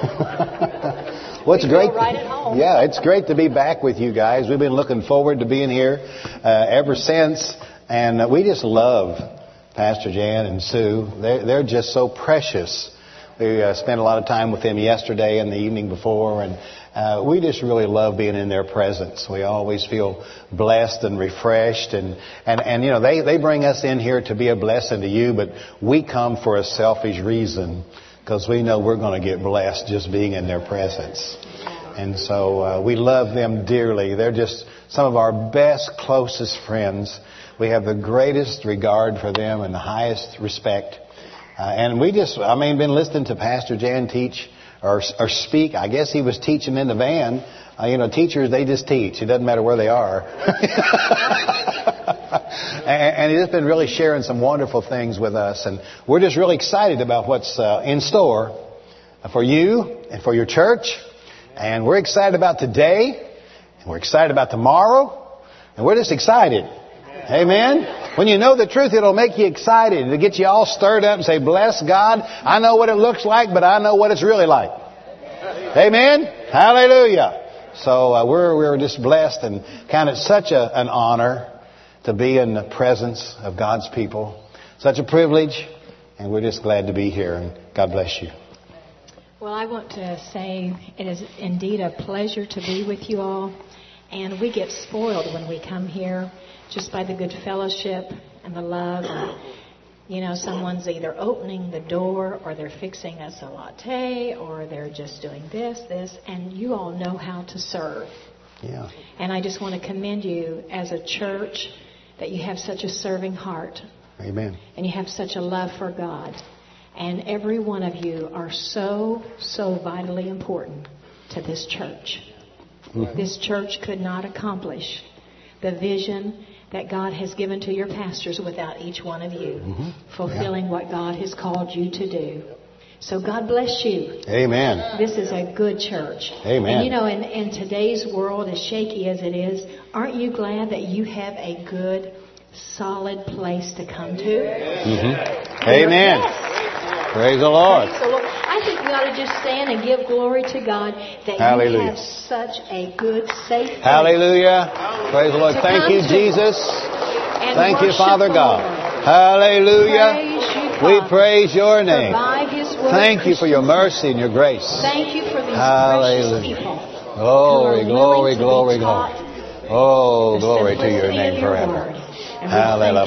Well, it's great. Right at home. Yeah, it's great to be back with you guys. We've been looking forward to being here ever since. And we just love Pastor Jan and Sue. They're just so precious. We spent a lot of time with them yesterday and the evening before. And we just really love being in their presence. We always feel blessed and refreshed. And you know, they bring us in here to be a blessing to you. But we come for a selfish reason, because we know we're going to get blessed just being in their presence. And so we love them dearly. They're just some of our best, closest friends. We have the greatest regard for them and the highest respect. And we just, been listening to Pastor Jan teach or speak. I guess he was teaching in the van. Teachers, they just teach. It doesn't matter where they are. And he's been really sharing some wonderful things with us. And we're just really excited about what's in store for you and for your church. And we're excited about today. And we're excited about tomorrow. And we're just excited. Amen. When you know the truth, it'll make you excited. It'll get you all stirred up and say, bless God. I know what it looks like, but I know what it's really like. Amen. Hallelujah. So we're just blessed and count it such an honor to be in the presence of God's people. Such a privilege. And we're just glad to be here. And God bless you. Well, I want to say it is indeed a pleasure to be with you all. And we get spoiled when we come here just by the good fellowship and the love. And, someone's either opening the door or they're fixing us a latte or they're just doing this. And you all know how to serve. Yeah. And I just want to commend you as a church that you have such a serving heart. Amen. And you have such a love for God. And every one of you are so, so vitally important to this church. Mm-hmm. This church could not accomplish the vision that God has given to your pastors without each one of you fulfilling what God has called you to do. So God bless you. Amen. This is a good church. Amen. And in today's world, as shaky as it is, aren't you glad that you have a good, solid place to come to? Mm-hmm. Amen. Yes. Praise the Lord. Praise the Lord. I think we ought to just stand and give glory to God that Hallelujah. you have such a good, safe place. Hallelujah. Praise the Lord. Thank you, Jesus. Thank you, Father God. Hallelujah. We praise your name. Thank you for your mercy and your grace. Thank you for these Hallelujah. precious people. Glory, glory, glory, glory. Oh, glory to your name forever. Hallelujah.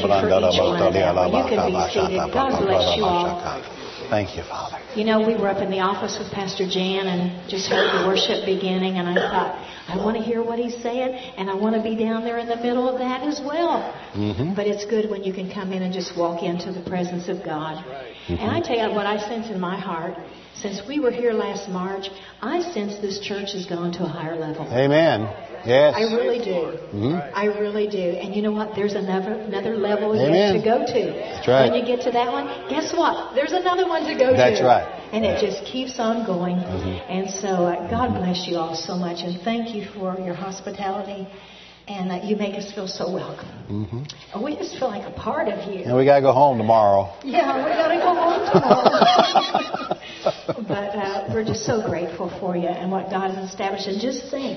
You can be seated. God bless you all. Thank you, Father. We were up in the office with Pastor Jan and just heard the worship beginning, and I thought, I want to hear what he's saying, and I want to be down there in the middle of that as well. Mm-hmm. But it's good when you can come in and just walk into the presence of God. Mm-hmm. And I tell you what I sense in my heart, since we were here last March, I sense this church has gone to a higher level. Amen. Yes. I really do. Mm-hmm. I really do. And you know what? There's another level Amen. yet to go to. That's right. When you get to that one, guess what? There's another one to go to. That's right. And it just keeps on going. Mm-hmm. And so God bless you all so much. And thank you for your hospitality. And you make us feel so welcome. Mm-hmm. We just feel like a part of you. And we got to go home tomorrow. Yeah, we got to go home tomorrow. But we're just so grateful for you and what God has established. And just think,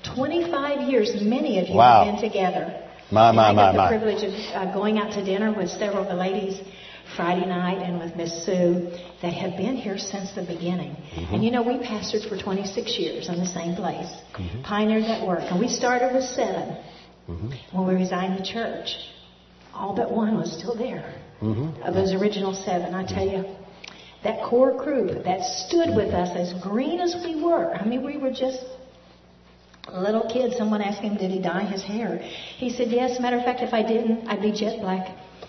25 years, many of you have been together. I got the privilege of going out to dinner with several of the ladies Friday night and with Miss Sue that have been here since the beginning. Mm-hmm. And we pastored for 26 years in the same place. Mm-hmm. Pioneered that work. And we started with 7 when we resigned the church. All but one was still there. Mm-hmm. Of those original 7, I tell you, that core crew that stood with us as green as we were. We were just a little kid. Someone asked him, did he dye his hair? He said, yes. Matter of fact, if I didn't, I'd be jet black.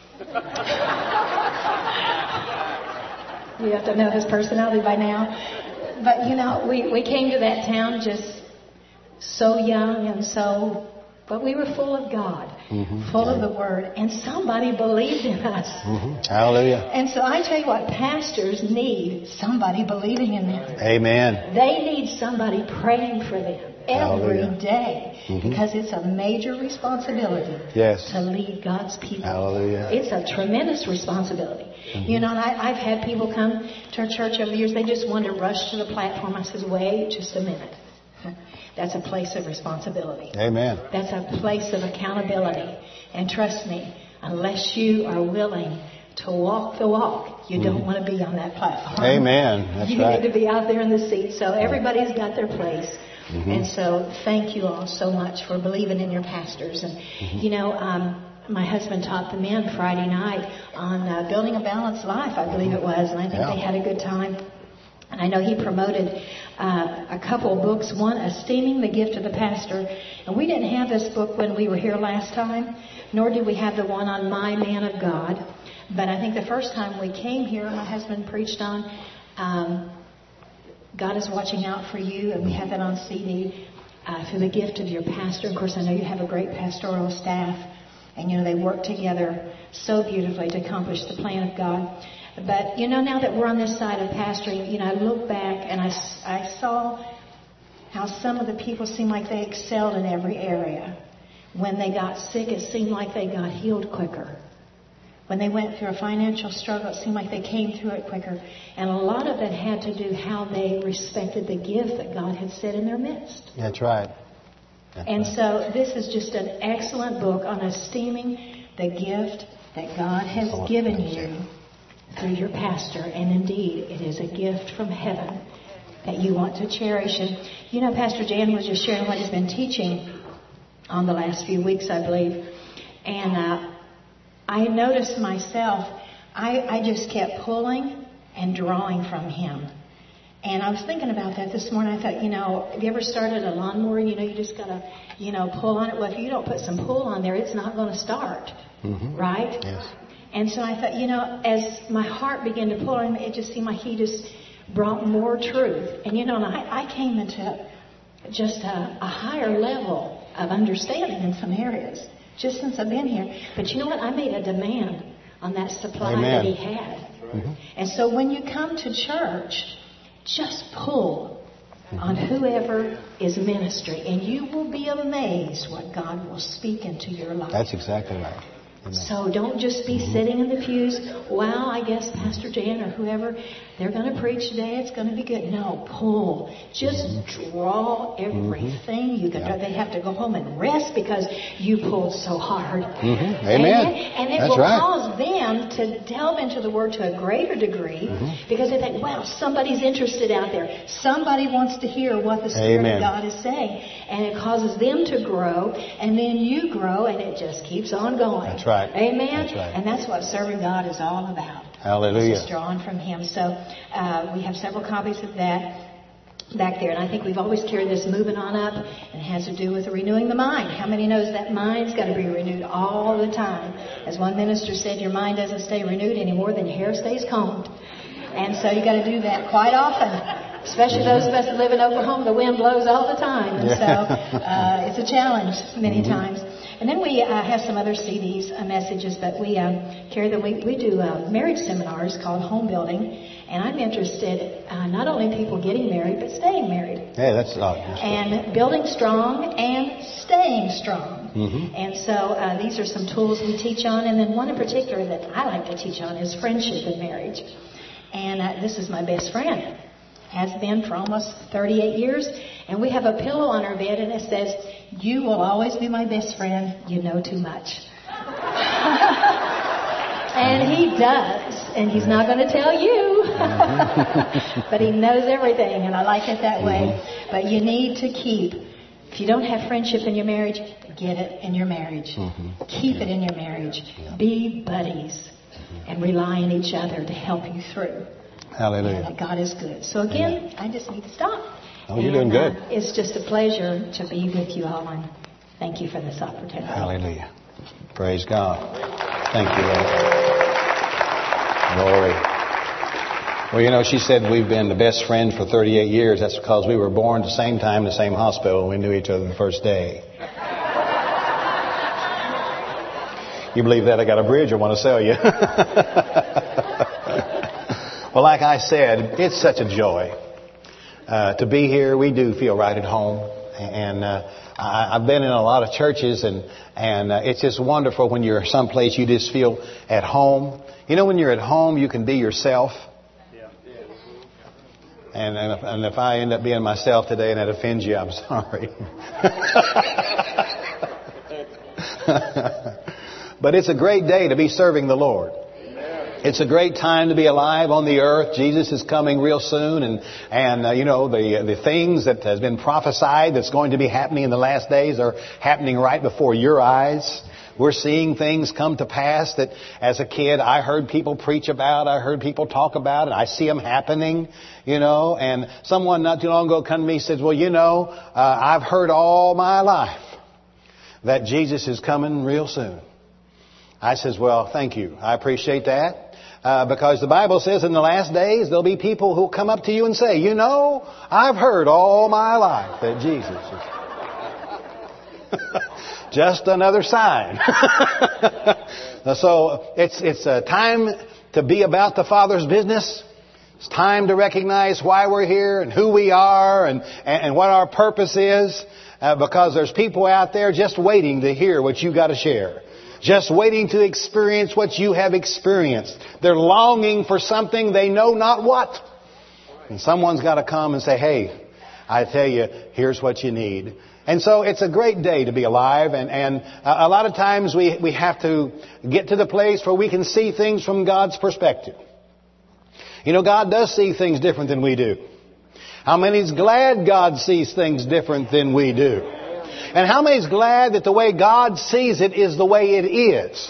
You have to know his personality by now. But, we came to that town just so young and but we were full of God, full of the Word, and somebody believed in us. Mm-hmm. Hallelujah. And so I tell you what, pastors need somebody believing in them. Amen. They need somebody praying for them every day because it's a major responsibility to lead God's people. Hallelujah. It's a tremendous responsibility. You know, and I've had people come to our church over the years. They just want to rush to the platform. I says, wait just a minute. That's a place of responsibility. Amen. That's a place of accountability. And trust me, unless you are willing to walk the walk, you don't want to be on that platform. Amen. That's you right. need to be out there in the seat. So everybody's got their place. And so thank you all so much for believing in your pastors. And, you know, my husband taught the men Friday night on Building a Balanced Life, I believe it was. And I think they had a good time. And I know he promoted a couple of books. One, Esteeming the Gift of the Pastor. And we didn't have this book when we were here last time, nor did we have the one on My Man of God. But I think the first time we came here, my husband preached on God is watching out for you. And we have that on CD through the gift of your pastor. Of course, I know you have a great pastoral staff. And, you know, they work together so beautifully to accomplish the plan of God. But, you know, now that we're on this side of pastoring, you know, I look back and I saw how some of the people seemed like they excelled in every area. When they got sick, it seemed like they got healed quicker. When they went through a financial struggle, it seemed like they came through it quicker. And a lot of it had to do how they respected the gift that God had set in their midst. That's right. So this is just an excellent book on esteeming the gift that God has given you through your pastor. And indeed, it is a gift from heaven that you want to cherish. And, you know, Pastor Jan was just sharing what he's been teaching on the last few weeks, I believe. And I noticed myself, I just kept pulling and drawing from him. And I was thinking about that this morning. I thought, you know, have you ever started a lawnmower? You know, you just got to, you know, pull on it. Well, if you don't put some pull on there, it's not going to start. Right? Yes. And so I thought, you know, as my heart began to pull on him, it just seemed like he just brought more truth. And, you know, and I came into just a higher level of understanding in some areas just since I've been here. But you know what? I made a demand on that supply that he had. And so when you come to church, just pull on whoever is ministry, and you will be amazed what God will speak into your life. That's exactly right. Amen. So don't just be sitting in the pews. Well, I guess Pastor Jan or whoever, they're going to preach today. It's going to be good. No, pull. Just draw everything you can. They have to go home and rest because you pulled so hard. Amen. And it will cause them to delve into the Word to a greater degree because they think, wow, somebody's interested out there. Somebody wants to hear what the Spirit of God is saying. And it causes them to grow, and then you grow, and it just keeps on going. That's right. Amen. That's right. And that's what serving God is all about. Hallelujah. It's just drawing from Him. So we have several copies of that back there. And I think we've always carried this moving on up. And it has to do with renewing the mind. How many knows that mind's got to be renewed all the time? As one minister said, your mind doesn't stay renewed any more than your hair stays combed. And so you got to do that quite often. Especially those of us that live in Oklahoma, the wind blows all the time. And so it's a challenge many times. And then we have some other CDs, messages that we carry. That we do marriage seminars called Home Building. And I'm interested not only in people getting married, but staying married. Yeah, that's and building strong and staying strong. And so these are some tools we teach on. And then one in particular that I like to teach on is friendship in marriage. And this is my best friend. Has been for almost 38 years. And we have a pillow on our bed and it says, you will always be my best friend. You know too much. And he does. And he's not going to tell you. But he knows everything. And I like it that way. But you need to keep, if you don't have friendship in your marriage, get it in your marriage. Keep it in your marriage. Be buddies. And rely on each other to help you through. Hallelujah. And God is good. So again, I just need to stop. Oh, you're doing good. It's just a pleasure to be with you all, and thank you for this opportunity. Hallelujah. Praise God. Thank you, Lord. Glory. Well, you know, she said we've been the best friends for 38 years. That's because we were born at the same time, the same hospital. We knew each other the first day. You believe that? I got a bridge I want to sell you. Well, like I said, it's such a joy to be here. We do feel right at home. And I've been in a lot of churches, and it's just wonderful when you're someplace you just feel at home. You know, when you're at home, you can be yourself. And if I end up being myself today and that offends you, I'm sorry. But it's a great day to be serving the Lord. It's a great time to be alive on the earth. Jesus is coming real soon, and you know, the things that has been prophesied that's going to be happening in the last days are happening right before your eyes. We're seeing things come to pass that as a kid I heard people preach about, I heard people talk about, and I see them happening, you know. And someone not too long ago come to me and said, well, you know, I've heard all my life that Jesus is coming real soon. I says, well, thank you. I appreciate that. Because the Bible says in the last days there'll be people who'll come up to you and say, you know, I've heard all my life that Jesus is just another sign. So it's a time to be about the Father's business. It's time to recognize why we're here and who we are and what our purpose is. Because there's people out there just waiting to hear what you got to share. Just waiting to experience what you have experienced. They're longing for something they know not what. And someone's got to come and say, hey, I tell you, here's what you need. And so it's a great day to be alive. And a lot of times we have to get to the place where we can see things from God's perspective. You know, God does see things different than we do. How many's glad God sees things different than we do? And how many's glad that the way God sees it is the way it is?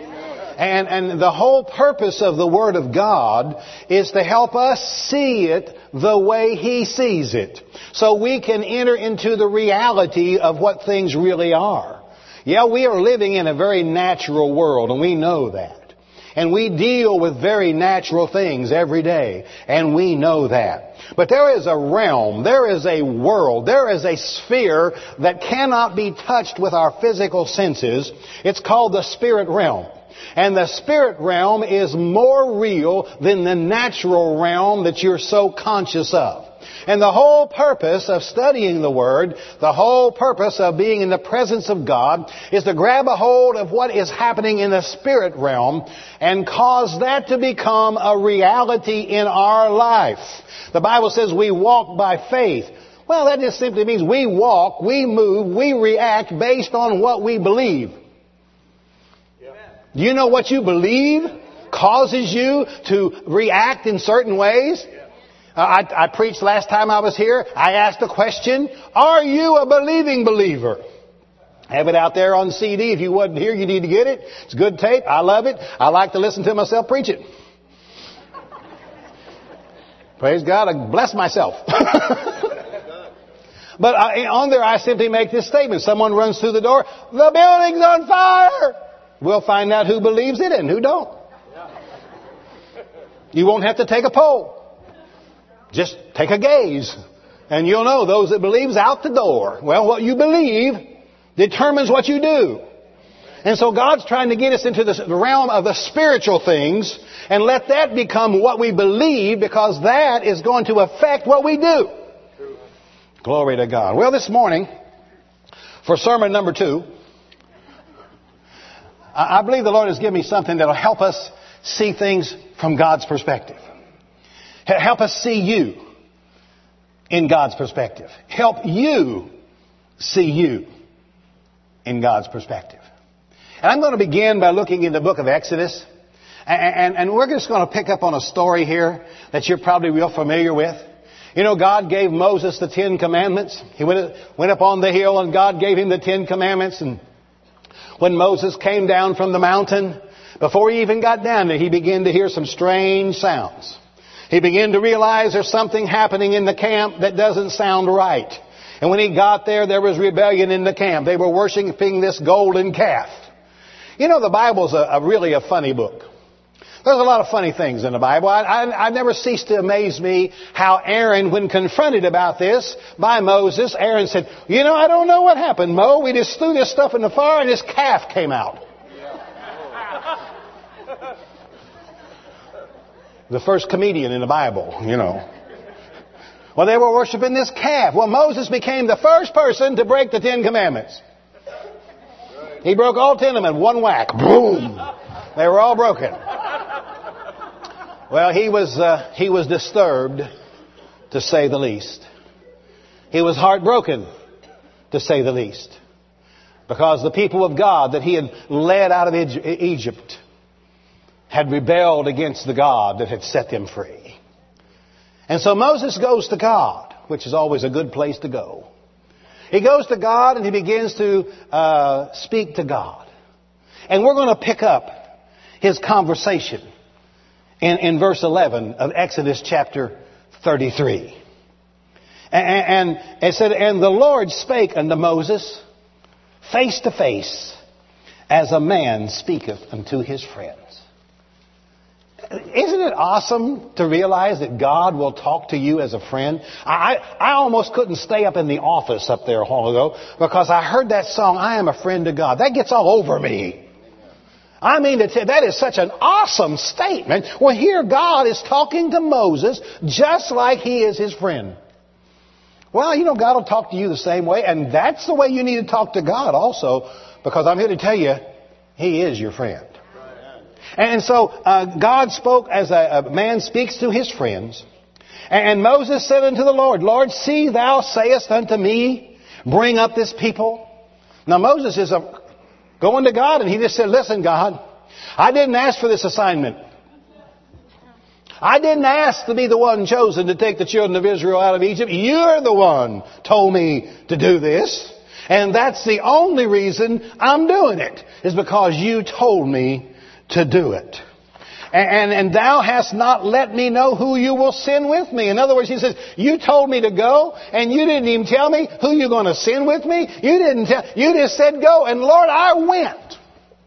And the whole purpose of the Word of God is to help us see it the way He sees it. So we can enter into the reality of what things really are. Yeah, we are living in a very natural world, and we know that. And we deal with very natural things every day, and we know that. But there is a realm, there is a world, there is a sphere that cannot be touched with our physical senses. It's called the spirit realm. And the spirit realm is more real than the natural realm that you're so conscious of. And the whole purpose of studying the Word, the whole purpose of being in the presence of God is to grab a hold of what is happening in the spirit realm and cause that to become a reality in our life. The Bible says we walk by faith. Well, that just simply means we walk, we move, we react based on what we believe. Do you know what you believe causes you to react in certain ways? I preached last time I was here. I asked the question, are you a believing believer? I have it out there on CD. If you wasn't here, you need to get it. It's good tape. I love it. I like to listen to myself preach it. Praise God. I bless myself. But on there I simply make this statement. Someone runs through the door. The building's on fire. We'll find out who believes it and who don't. You won't have to take a poll. Just take a gaze. And you'll know those that believe's out the door. Well, what you believe determines what you do. And so God's trying to get us into the realm of the spiritual things and let that become what we believe, because that is going to affect what we do. Glory to God. Well, this morning, for sermon number 2, I believe the Lord has given me something that will help us see things from God's perspective. Help us see you in God's perspective. Help you see you in God's perspective. And I'm going to begin by looking in the book of Exodus. And we're just going to pick up on a story here that you're probably real familiar with. You know, God gave Moses the 10 Commandments. He went up on the hill and God gave him the 10 Commandments. And when Moses came down from the mountain, before he even got down there, he began to hear some strange sounds. He began to realize there's something happening in the camp that doesn't sound right. And when he got there, there was rebellion in the camp. They were worshiping this golden calf. You know, the Bible's really a funny book. There's a lot of funny things in the Bible. I never cease to amaze me how Aaron, when confronted about this by Moses, Aaron said, you know, I don't know what happened, Mo. We just threw this stuff in the fire and this calf came out. The first comedian in the Bible, you know. Well, they were worshiping this calf. Well, Moses became the first person to break the 10 Commandments. He broke all 10 of them in one whack. Boom! They were all broken. Well, he was disturbed, to say the least. He was heartbroken, to say the least. Because the people of God that he had led out of Egypt had rebelled against the God that had set them free. And so Moses goes to God, which is always a good place to go. He goes to God and he begins to speak to God. And we're going to pick up his conversation in verse 11 of Exodus chapter 33. And it said, "And the Lord spake unto Moses face to face, as a man speaketh unto his friends." Isn't it awesome to realize that God will talk to you as a friend? I almost couldn't stay up in the office up there a while ago because I heard that song, "I Am a Friend of God." That gets all over me. I mean, that is such an awesome statement. Well, here God is talking to Moses just like he is his friend. Well, God will talk to you the same way, and that's the way you need to talk to God also, because I'm here to tell you, he is your friend. And so God spoke as a man speaks to his friends. And Moses said unto the Lord, "Lord, see, thou sayest unto me, bring up this people." Now Moses is going to God, and he just said, "Listen, God, I didn't ask for this assignment. I didn't ask to be the one chosen to take the children of Israel out of Egypt. You're the one told me to do this. And that's the only reason I'm doing it, is because you told me to do it. And thou hast not let me know who you will send with me." In other words, he says, you told me to go, and you didn't even tell me who you're going to send with me. You just said go, and Lord, I went.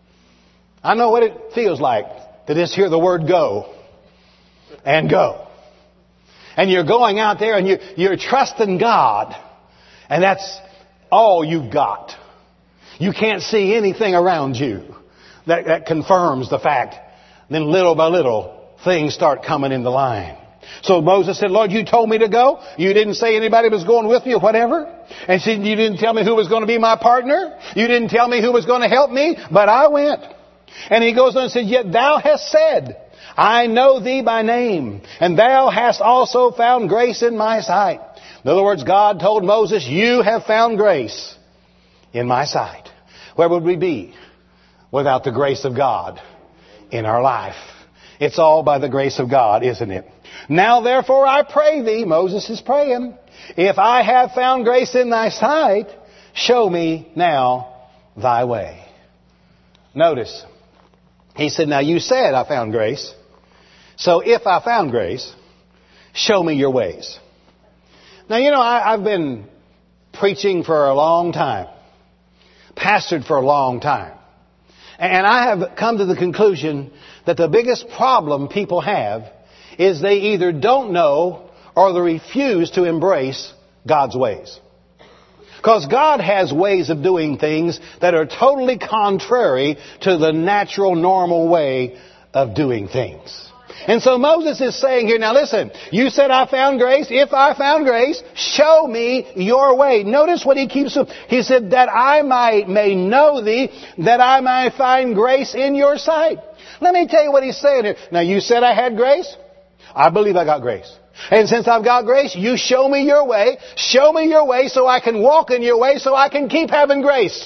I know what it feels like to just hear the word go and go. And you're going out there and you're trusting God, and that's all you've got. You can't see anything around you that confirms the fact. Then little by little, things start coming into line. So Moses said, "Lord, you told me to go. You didn't say anybody was going with me or whatever. And you didn't tell me who was going to be my partner. You didn't tell me who was going to help me, but I went." And he goes on and says, "Yet thou hast said, I know thee by name, and thou hast also found grace in my sight." In other words, God told Moses, "You have found grace in my sight." Where would we be without the grace of God in our life? It's all by the grace of God, isn't it? "Now therefore I pray thee," Moses is praying, "if I have found grace in thy sight, show me now thy way." Notice, he said, "Now you said I found grace. So if I found grace, show me your ways." Now, I've been preaching for a long time, pastored for a long time. And I have come to the conclusion that the biggest problem people have is they either don't know or they refuse to embrace God's ways. Because God has ways of doing things that are totally contrary to the natural, normal way of doing things. And so Moses is saying here, now listen, you said I found grace. If I found grace, show me your way. Notice what he keeps doing. He said, that I may know thee, that I may find grace in your sight. Let me tell you what he's saying here. Now you said I had grace. I believe I got grace. And since I've got grace, you show me your way. Show me your way so I can walk in your way so I can keep having grace.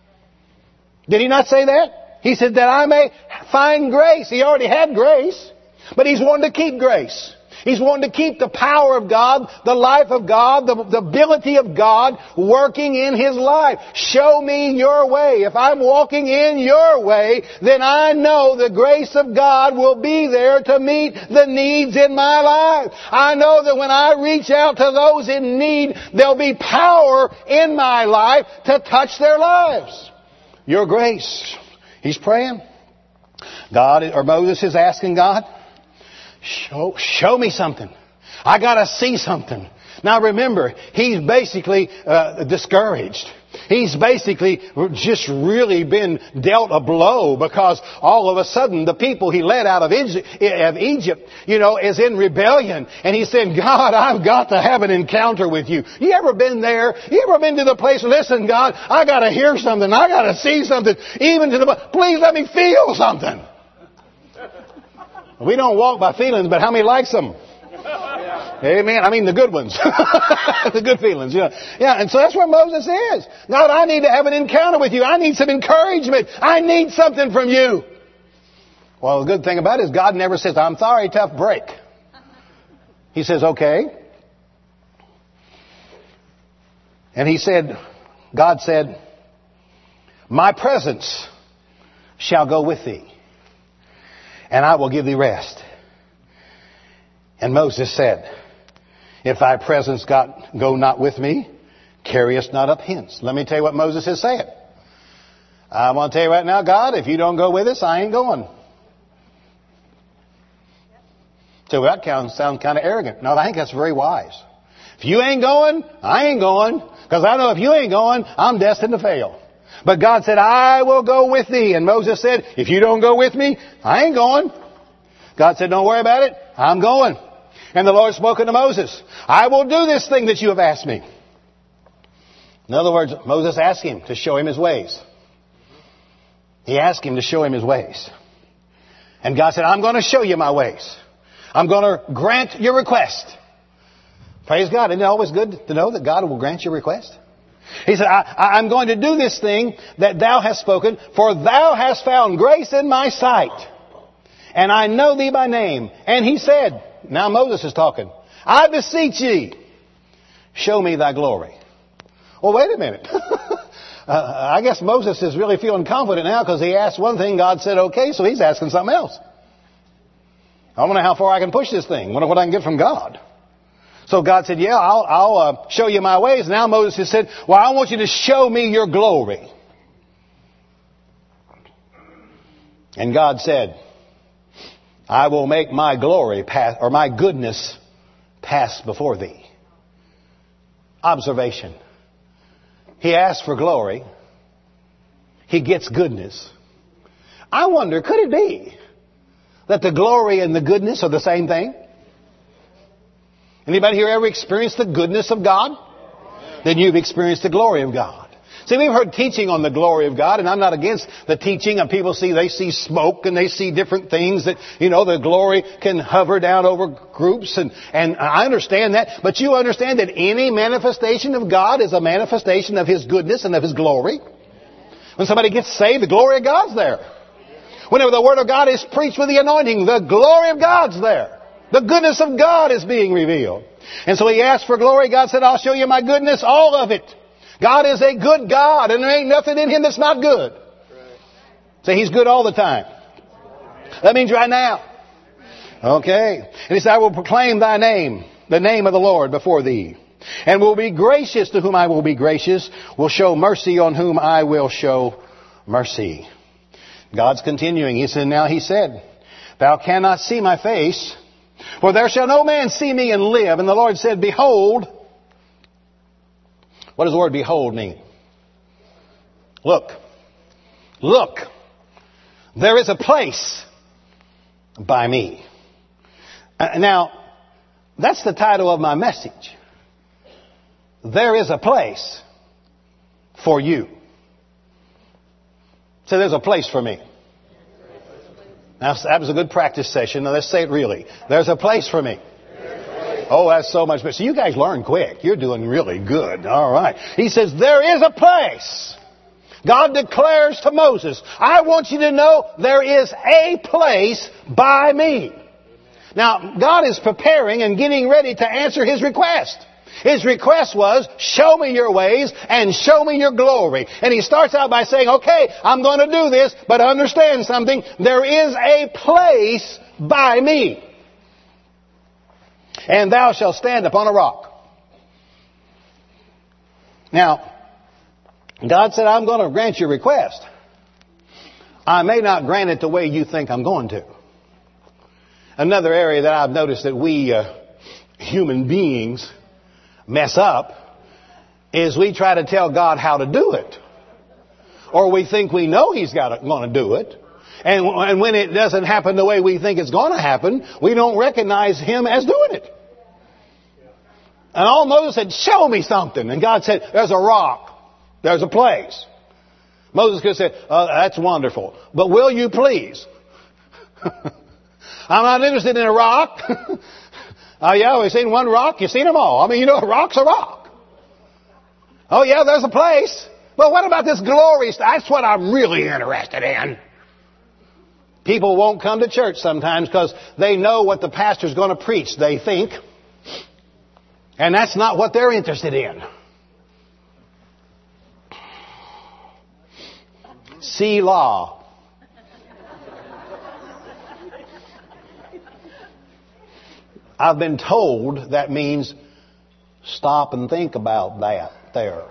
Did he not say that? He said that I may find grace. He already had grace. But he's wanting to keep grace. He's wanting to keep the power of God, the life of God, the ability of God working in his life. Show me your way. If I'm walking in your way, then I know the grace of God will be there to meet the needs in my life. I know that when I reach out to those in need, there'll be power in my life to touch their lives. Your grace. He's praying. Moses is asking God, Show me something. I got to see something. Now remember, he's basically discouraged. He's basically just really been dealt a blow because all of a sudden the people he led out of Egypt, is in rebellion. And he said, God, I've got to have an encounter with you. You ever been there? You ever been to the place, listen, God, I got to hear something. I got to see something. Please let me feel something. We don't walk by feelings, but how many likes them? Amen. I mean the good ones. The good feelings. Yeah. And so that's where Moses is. God, I need to have an encounter with you. I need some encouragement. I need something from you. Well, the good thing about it is God never says, I'm sorry, tough break. He says, okay. And God said, my presence shall go with thee, and I will give thee rest. And Moses said, if thy presence go not with me, carry us not up hence. Let me tell you what Moses is saying. I want to tell you right now, God, if you don't go with us, I ain't going. So that sounds kind of arrogant. No, I think that's very wise. If you ain't going, I ain't going. Because I know if you ain't going, I'm destined to fail. But God said, I will go with thee. And Moses said, if you don't go with me, I ain't going. God said, don't worry about it. I'm going. And the Lord spoke unto Moses, I will do this thing that you have asked me. In other words, Moses asked him to show him his ways. He asked him to show him his ways. And God said, I'm going to show you my ways. I'm going to grant your request. Praise God. Isn't it always good to know that God will grant your request? He said, I'm going to do this thing that thou hast spoken, for thou hast found grace in my sight. And I know thee by name. And he said, now Moses is talking, I beseech thee, show me thy glory. Well, wait a minute. I guess Moses is really feeling confident now because he asked one thing, God said okay, so he's asking something else. I don't know how far I can push this thing. I wonder what I can get from God. So God said, yeah, I'll show you my ways. Now Moses has said, well, I want you to show me your glory. And God said, I will make my glory pass, or my goodness pass before thee. Observation. He asks for glory. He gets goodness. I wonder, could it be that the glory and the goodness are the same thing? Anybody here ever experienced the goodness of God? Then you've experienced the glory of God. See, we've heard teaching on the glory of God, and I'm not against the teaching. And people they see smoke and they see different things that, the glory can hover down over groups. And I understand that. But you understand that any manifestation of God is a manifestation of His goodness and of His glory. When somebody gets saved, the glory of God's there. Whenever the Word of God is preached with the anointing, the glory of God's there. The goodness of God is being revealed. And so he asked for glory. God said, I'll show you my goodness, all of it. God is a good God, and there ain't nothing in Him that's not good. So He's good all the time. That means right now. Okay. And He said, I will proclaim thy name, the name of the Lord before thee, and will be gracious to whom I will be gracious, will show mercy on whom I will show mercy. God's continuing. He said, thou cannot see my face, for there shall no man see me and live. And the Lord said, behold. What does the word behold mean? Look. Look. There is a place by me. Now, that's the title of my message. There is a place for you. So there's a place for me. Now, that was a good practice session. Now, let's say it really. There's a place for me. Oh, that's so much better. So you guys learn quick. You're doing really good. All right. He says, there is a place. God declares to Moses, I want you to know there is a place by me. Now, God is preparing and getting ready to answer His request. His request was, show me your ways and show me your glory. And He starts out by saying, okay, I'm going to do this, but understand something. There is a place by me. And thou shalt stand upon a rock. Now, God said, I'm going to grant your request. I may not grant it the way you think I'm going to. Another area that I've noticed that we human beings mess up is we try to tell God how to do it. Or we think we know He's going to do it. And when it doesn't happen the way we think it's going to happen, we don't recognize Him as doing it. And all Moses said, show me something. And God said, there's a rock. There's a place. Moses could have said, oh, that's wonderful. But will you please? I'm not interested in a rock. Oh yeah, we've seen one rock. You've seen them all. I mean, a rock's a rock. Oh yeah, there's a place. But what about this glory? That's what I'm really interested in. People won't come to church sometimes because they know what the pastor's going to preach, they think. And that's not what they're interested in. Selah. I've been told that means stop and think about that there.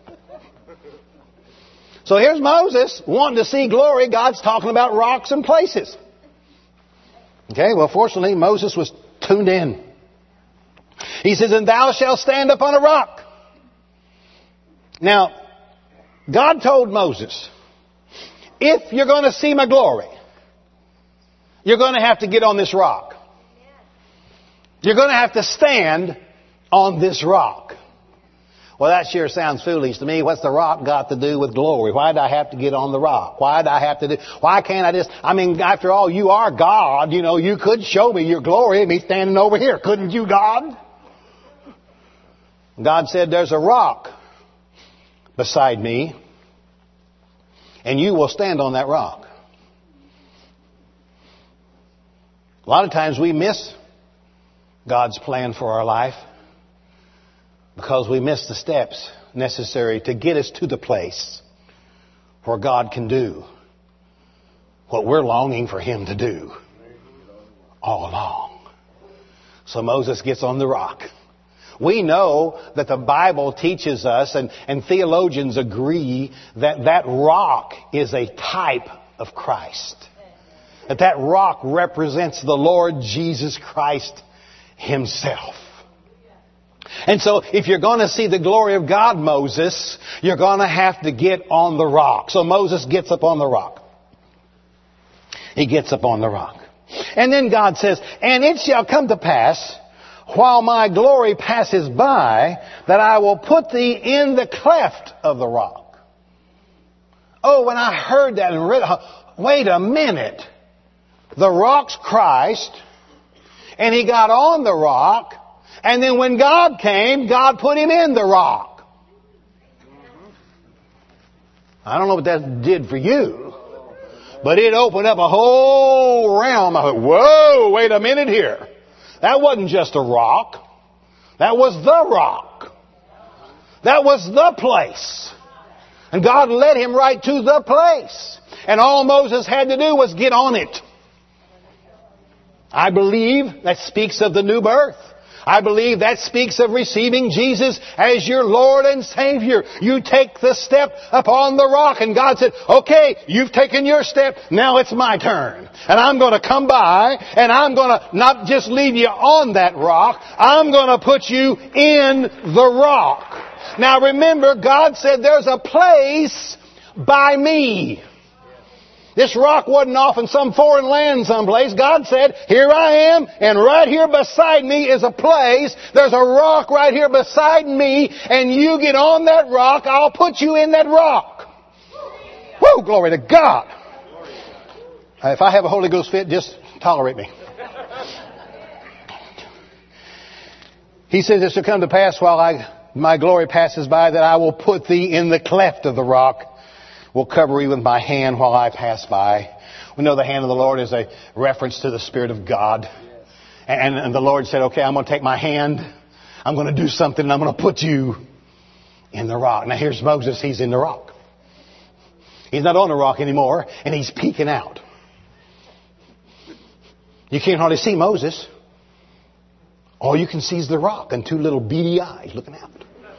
So here's Moses wanting to see glory. God's talking about rocks and places. Okay, well, fortunately, Moses was tuned in. He says, and thou shalt stand upon a rock. Now, God told Moses, if you're going to see my glory, you're going to have to get on this rock. You're going to have to stand on this rock. Well, that sure sounds foolish to me. What's the rock got to do with glory? Why did I have to get on the rock? Why can't I just, after all, you are God. You could show me your glory, me standing over here. Couldn't you, God? God said, there's a rock beside me, and you will stand on that rock. A lot of times we miss God's plan for our life because we miss the steps necessary to get us to the place where God can do what we're longing for Him to do all along. So Moses gets on the rock. We know that the Bible teaches us, and theologians agree, that rock is a type of Christ. That rock represents the Lord Jesus Christ Himself. And so if you're going to see the glory of God, Moses, you're going to have to get on the rock. So Moses gets up on the rock. He gets up on the rock. And then God says, and it shall come to pass, while my glory passes by, that I will put thee in the cleft of the rock. Oh, when I heard that and read, wait a minute. The rock's Christ, and He got on the rock, and then when God came, God put Him in the rock. I don't know what that did for you, but it opened up a whole realm. I thought, whoa, wait a minute here. That wasn't just a rock. That was the rock. That was the place. And God led him right to the place. And all Moses had to do was get on it. I believe that speaks of the new birth. I believe that speaks of receiving Jesus as your Lord and Savior. You take the step upon the rock, and God said, okay, you've taken your step, now it's my turn. And I'm going to come by, and I'm going to not just leave you on that rock, I'm going to put you in the rock. Now remember, God said there's a place by me. This rock wasn't off in some foreign land someplace. God said, here I am, and right here beside me is a place. There's a rock right here beside me, and you get on that rock, I'll put you in that rock. Woo, glory to God. If I have a Holy Ghost fit, just tolerate me. He says, it shall come to pass while my glory passes by that I will put thee in the cleft of the rock. Will cover you with my hand while I pass by. We know the hand of the Lord is a reference to the Spirit of God. And the Lord said, okay, I'm going to take my hand. I'm going to do something, and I'm going to put you in the rock. Now here's Moses. He's in the rock. He's not on the rock anymore, and he's peeking out. You can't hardly see Moses. All you can see is the rock and two little beady eyes looking out.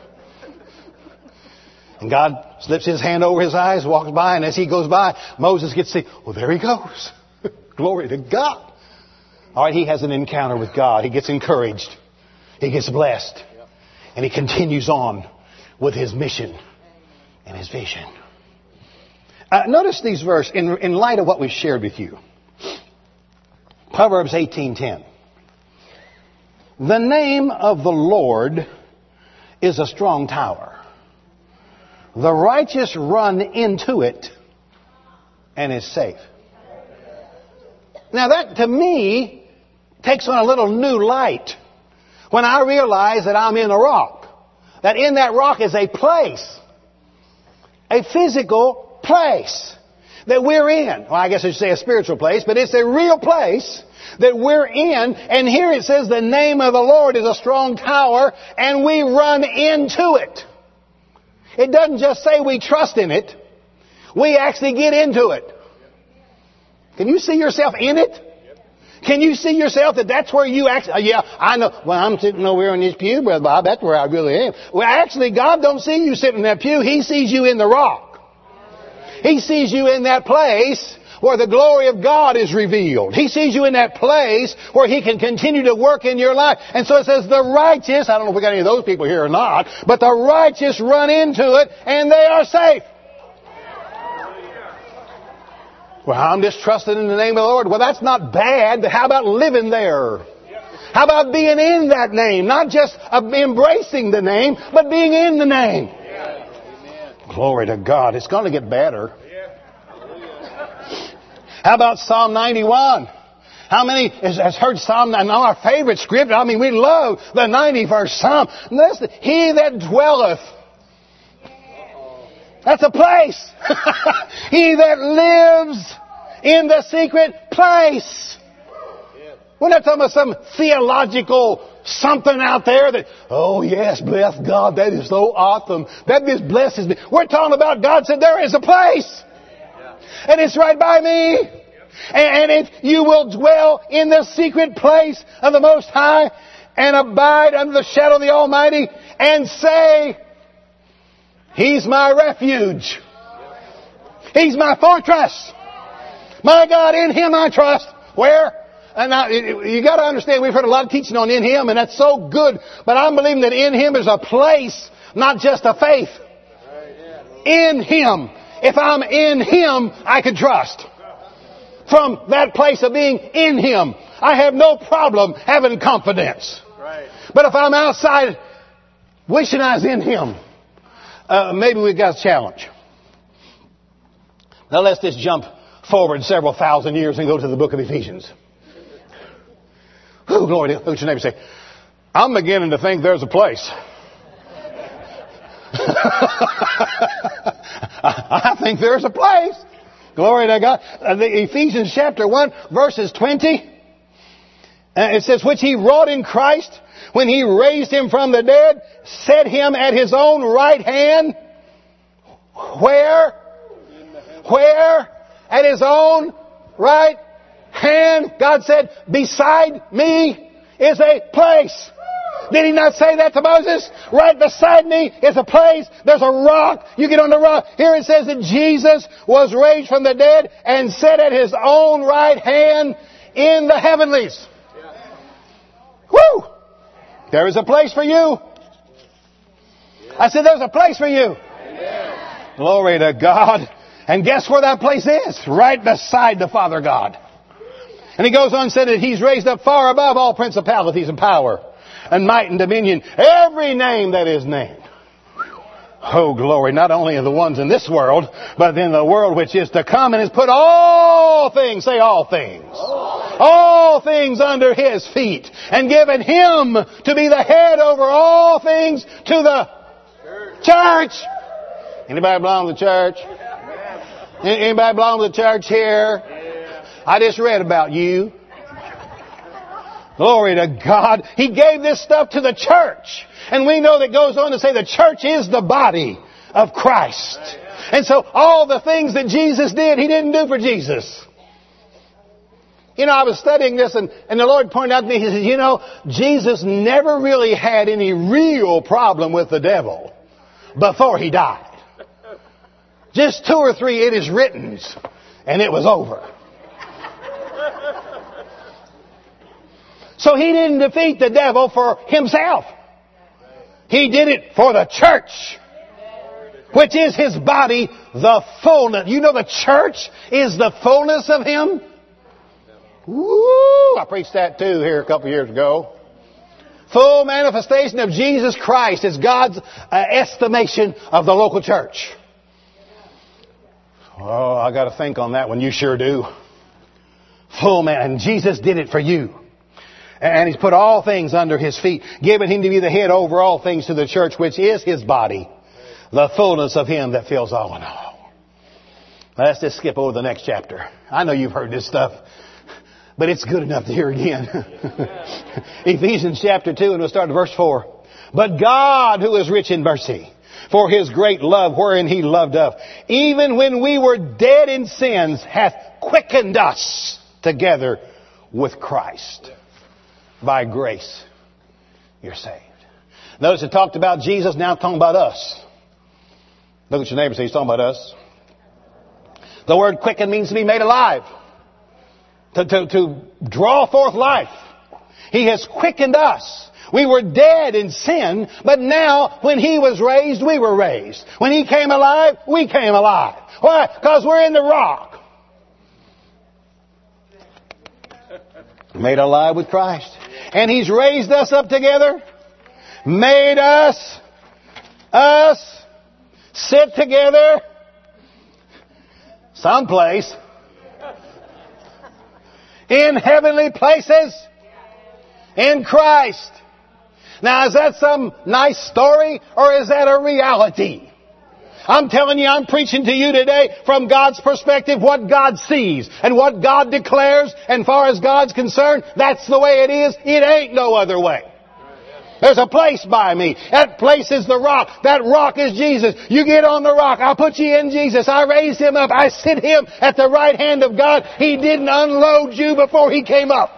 And God slips His hand over his eyes, walks by, and as he goes by, Moses gets to see, well, there he goes. Glory to God. All right, he has an encounter with God. He gets encouraged. He gets blessed. And he continues on with His mission and His vision. Notice these verses in light of what we shared with you. Proverbs 18:10. The name of the Lord is a strong tower. The righteous run into it and is safe. Now that, to me, takes on a little new light when I realize that I'm in a rock. That in that rock is a place. A physical place that we're in. Well, I guess I should say a spiritual place, but it's a real place that we're in. And here it says the name of the Lord is a strong tower, and we run into it. It doesn't just say we trust in it. We actually get into it. Can you see yourself in it? Can you see yourself that's where you actually, yeah, I know, well, I'm sitting over here in this pew, Brother Bob, that's where I really am. Well, actually, God don't see you sitting in that pew. He sees you in the rock. He sees you in that place where the glory of God is revealed. He sees you in that place where He can continue to work in your life. And so it says the righteous, I don't know if we got any of those people here or not, but the righteous run into it and they are safe. Well, I'm just trusting in the name of the Lord. Well, that's not bad, but how about living there? How about being in that name? Not just embracing the name, but being in the name. Glory to God. It's going to get better. How about Psalm 91? How many has heard Psalm 91? Our favorite scripture. I mean, we love the 91st Psalm. Listen, he that dwelleth. That's a place. He that lives in the secret place. We're not talking about some theological something out there that, oh yes, bless God, that is so awesome. That just blesses me. We're talking about God said there is a place. And it's right by me. And if you will dwell in the secret place of the Most High and abide under the shadow of the Almighty and say, He's my refuge. He's my fortress. My God, in Him I trust. Where? And now, you got to understand, we've heard a lot of teaching on in Him, and that's so good. But I'm believing that in Him is a place, not just a faith. In Him. If I'm in Him, I can trust. From that place of being in Him, I have no problem having confidence. But if I'm outside, wishing I was in Him, maybe we've got a challenge. Now let's just jump forward several thousand years and go to the book of Ephesians. Oh, glory to God. Look at your neighbor and say, I'm beginning to think there's a place. I think there's a place. Glory to God. The Ephesians chapter 1 verses 20. It says, which He wrought in Christ when He raised Him from the dead, set Him at His own right hand. Where? Where? At His own right hand. God said, beside me is a place. Did He not say that to Moses? Right beside me is a place. There's a rock. You get on the rock. Here it says that Jesus was raised from the dead and set at His own right hand in the heavenlies. Woo! There is a place for you. I said there's a place for you. Amen. Glory to God. And guess where that place is? Right beside the Father God. And He goes on and said that He's raised up far above all principalities and power and might and dominion. Every name that is named. Oh, glory. Not only of the ones in this world, but in the world which is to come, and has put all things, say all things. All things under His feet, and given Him to be the head over all things to the church. Anybody belong to the church? Anybody belong to the church here? I just read about you. Glory to God. He gave this stuff to the church. And we know that goes on to say the church is the body of Christ. And so all the things that Jesus did, He didn't do for Jesus. You know, I was studying this and the Lord pointed out to me, He said, you know, Jesus never really had any real problem with the devil before He died. Just 2 or 3 it is written, and it was over. So He didn't defeat the devil for Himself. He did it for the church. which is His body, the fullness. You know the church is the fullness of Him? Woo! I preached that too here a couple years ago. Full manifestation of Jesus Christ is God's estimation of the local church. Oh, I got to think on that one. You sure do. Full man. And Jesus did it for you. And He's put all things under His feet, given Him to be the head over all things to the church, which is His body, the fullness of Him that fills all in all. Let's just skip over the next chapter. I know you've heard this stuff, but it's good enough to hear again. Ephesians chapter 2, and we'll start at verse 4. But God, who is rich in mercy, for His great love wherein He loved us, even when we were dead in sins, hath quickened us together with Christ. By grace, you're saved. Notice it talked about Jesus, now it's talking about us. Look at your neighbor and say, He's talking about us. The word quicken means to be made alive. To draw forth life. He has quickened us. We were dead in sin, but now when He was raised, we were raised. When He came alive, we came alive. Why? Because we're in the rock. Made alive with Christ. And He's raised us up together. Made us sit together someplace in heavenly places in Christ. Now, is that some nice story or is that a reality? I'm telling you, I'm preaching to you today from God's perspective what God sees and what God declares. And far as God's concerned, that's the way it is. It ain't no other way. There's a place by me. That place is the rock. That rock is Jesus. You get on the rock. I'll put you in Jesus. I raised Him up. I sit Him at the right hand of God. He didn't unload you before He came up.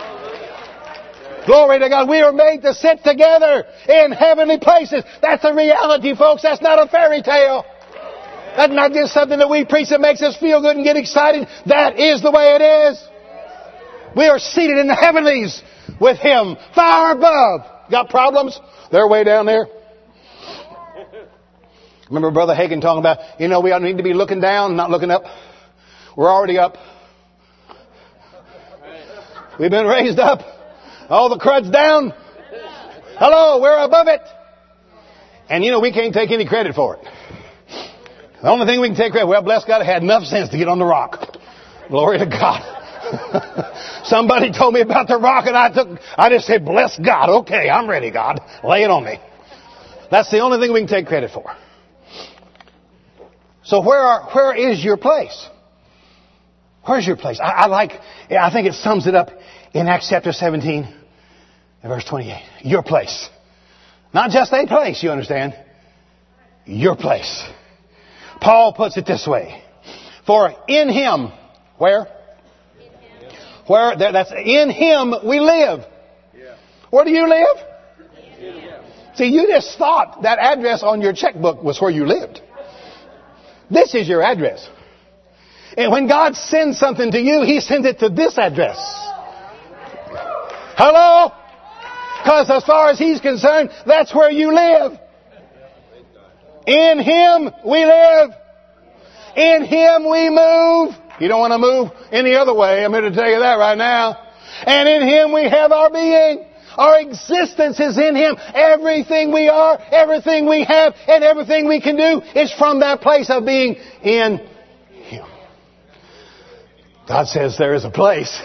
Glory to God. We are made to sit together in heavenly places. That's a reality, folks. That's not a fairy tale. That's not just something that we preach that makes us feel good and get excited. That is the way it is. We are seated in the heavenlies with Him, far above. Got problems? They're way down there. Remember Brother Hagin talking about, we don't need to be looking down, not looking up. We're already up. We've been raised up. All the crud's down. Hello, we're above it. And we can't take any credit for it. The only thing we can take credit, well, bless God, I had enough sense to get on the rock. Glory to God. Somebody told me about the rock and I just said, bless God. Okay, I'm ready, God. Lay it on me. That's the only thing we can take credit for. So where is your place? Where's your place? I think it sums it up in Acts chapter 17 and verse 28. Your place. Not just a place, you understand. Your place. Paul puts it this way. For in Him, where? That's in Him we live. Where do you live? See, you just thought that address on your checkbook was where you lived. This is your address. And when God sends something to you, He sends it to this address. Hello? Because as far as He's concerned, that's where you live. In Him we live. In Him we move. You don't want to move any other way. I'm here to tell you that right now. And in Him we have our being. Our existence is in Him. Everything we are, everything we have, and everything we can do is from that place of being in Him. God says there is a place.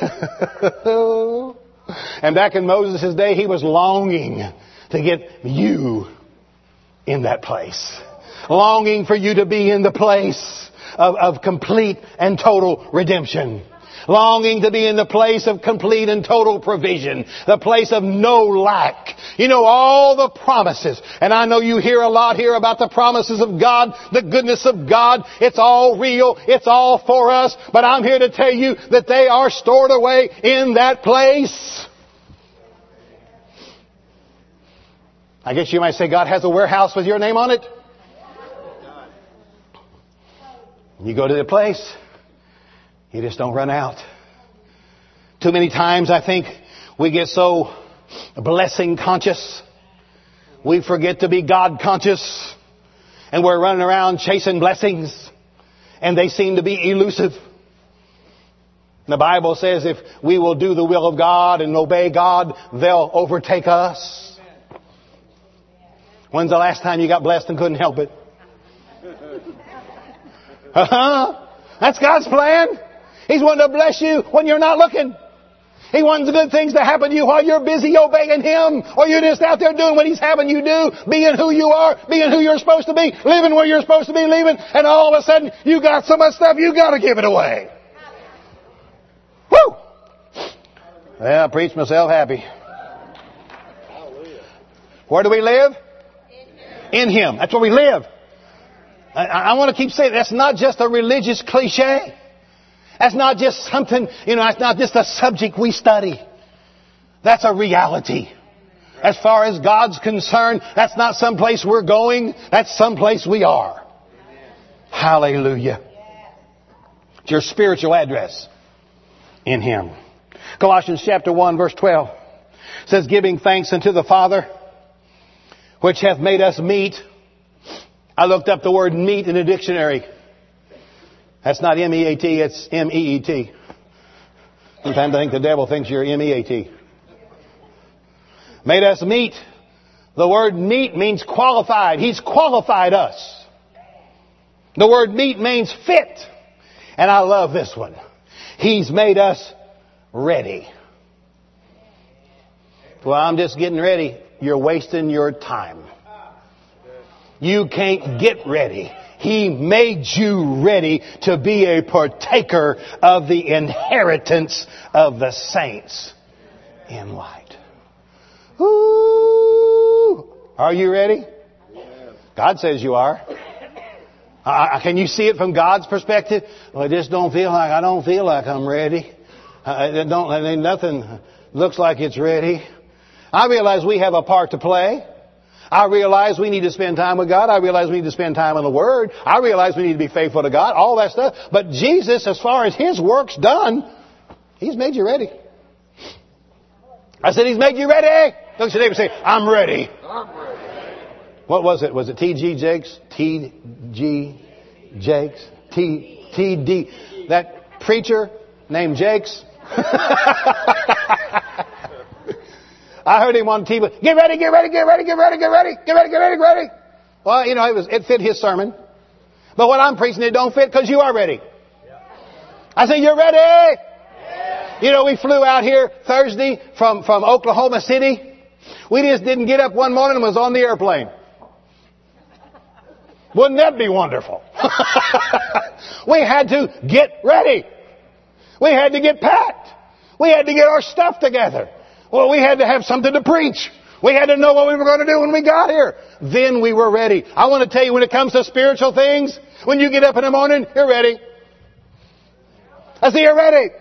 And back in Moses' day, he was longing to get you in that place. Longing for you to be in the place of complete and total redemption. Longing to be in the place of complete and total provision. The place of no lack. All the promises. And I know you hear a lot here about the promises of God, the goodness of God. It's all real. It's all for us. But I'm here to tell you that they are stored away in that place. I guess you might say God has a warehouse with your name on it. You go to the place, you just don't run out. Too many times I think we get so blessing conscious. We forget to be God conscious. And we're running around chasing blessings. And they seem to be elusive. The Bible says if we will do the will of God and obey God, they'll overtake us. When's the last time you got blessed and couldn't help it? That's God's plan. He's wanting to bless you when you're not looking. He wants the good things to happen to you while you're busy obeying Him. Or you're just out there doing what He's having you do, being who you are, being who you're supposed to be, living where you're supposed to be living, and all of a sudden you got so much stuff you got to give it away. Woo! Well, I preach myself happy. Where do we live? In Him. That's where we live. I want to keep saying that's not just a religious cliche. That's not just something, that's not just a subject we study. That's a reality. As far as God's concerned, that's not some place we're going. That's some place we are. Hallelujah. It's your spiritual address in Him. Colossians chapter 1 verse 12 says, giving thanks unto the Father, which hath made us meet. I looked up the word meet in a dictionary. That's not M-E-A-T, it's M-E-E-T. Sometimes I think the devil thinks you're M-E-A-T. Made us meet. The word meet means qualified. He's qualified us. The word meet means fit. And I love this one. He's made us ready. Well, I'm just getting ready. You're wasting your time. You can't get ready. He made you ready to be a partaker of the inheritance of the saints in light. Ooh. Are you ready? God says you are. Can you see it from God's perspective? Well, I just don't feel like I'm ready. Nothing looks like it's ready. I realize we have a part to play. I realize we need to spend time with God. I realize we need to spend time in the Word. I realize we need to be faithful to God. All that stuff. But Jesus, as far as His work's done, He's made you ready. I said He's made you ready. Look at your neighbor and say, I'm ready. I'm ready. What was it? Was it T.G. Jakes? T.G. Jakes? T.D. That preacher named Jakes? I heard him on TV. Get ready, get ready, get ready, get ready, get ready, get ready, get ready, get ready. Well, it fit his sermon. But what I'm preaching, it don't fit because you are ready. I say, you're ready. We flew out here Thursday from Oklahoma City. We just didn't get up one morning and was on the airplane. Wouldn't that be wonderful? We had to get ready. We had to get packed. We had to get our stuff together. Well, we had to have something to preach. We had to know what we were going to do when we got here. Then we were ready. I want to tell you, when it comes to spiritual things, when you get up in the morning, you're ready. I say you're ready.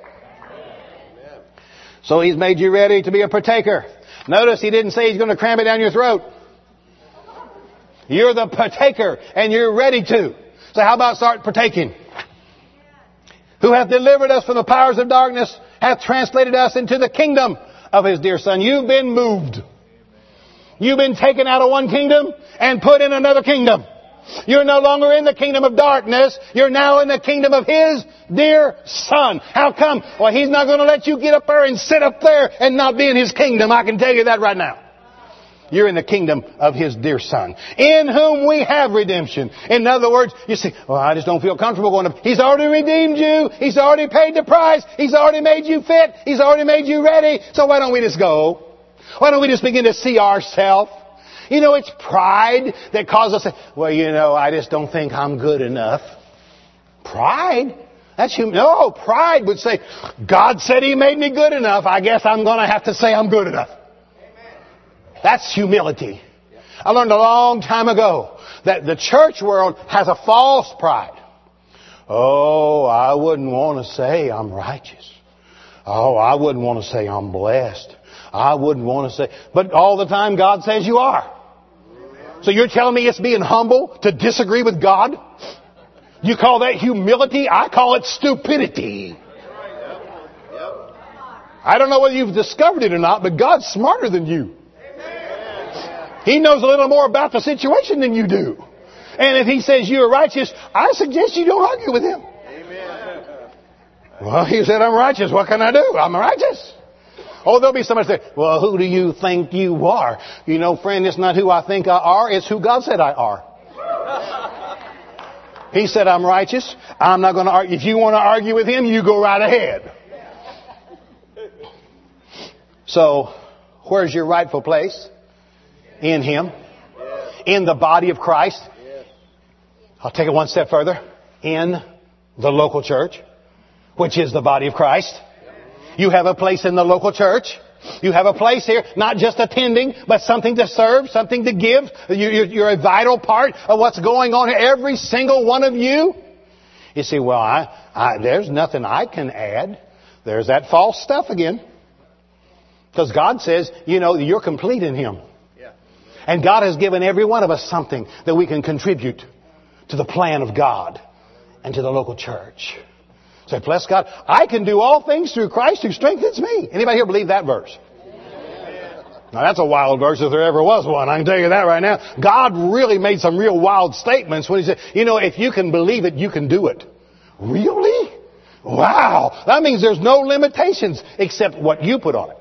So He's made you ready to be a partaker. Notice He didn't say He's going to cram it down your throat. You're the partaker and you're ready to. So how about start partaking? Who hath delivered us from the powers of darkness, hath translated us into the kingdom of His dear Son. You've been moved. You've been taken out of one kingdom and put in another kingdom. You're no longer in the kingdom of darkness. You're now in the kingdom of His dear Son. How come? Well, He's not going to let you get up there and sit up there and not be in His kingdom. I can tell you that right now. You're in the kingdom of His dear Son, in whom we have redemption. In other words, you say, well, I just don't feel comfortable going up. He's already redeemed you. He's already paid the price. He's already made you fit. He's already made you ready. So why don't we just go? Why don't we just begin to see ourselves? It's pride that causes us to, well, I just don't think I'm good enough. Pride? No, pride would say, God said He made me good enough. I guess I'm going to have to say I'm good enough. That's humility. I learned a long time ago that the church world has a false pride. Oh, I wouldn't want to say I'm righteous. Oh, I wouldn't want to say I'm blessed. I wouldn't want to say... But all the time God says you are. So you're telling me it's being humble to disagree with God? You call that humility? I call it stupidity. I don't know whether you've discovered it or not, but God's smarter than you. He knows a little more about the situation than you do. And if he says you are righteous, I suggest you don't argue with him. Amen. Well, he said, I'm righteous. What can I do? I'm righteous. Oh, there'll be somebody say, well, who do you think you are? You know, friend, it's not who I think I are. It's who God said I are. He said I'm righteous. I'm not going to argue. If you want to argue with him, you go right ahead. So, where's your rightful place? In him. In the body of Christ. I'll take it one step further. In the local church, which is the body of Christ. You have a place in the local church. You have a place here, not just attending, but something to serve, something to give. You're a vital part of what's going on here. Every single one of you. You see, well, there's nothing I can add. There's that false stuff again. Because God says, you know, you're complete in Him. And God has given every one of us something that we can contribute to the plan of God and to the local church. Say, bless God, I can do all things through Christ who strengthens me. Anybody here believe that verse? Now that's a wild verse if there ever was one. I can tell you that right now. God really made some real wild statements when He said, you know, if you can believe it, you can do it. Really? Wow. That means there's no limitations except what you put on it.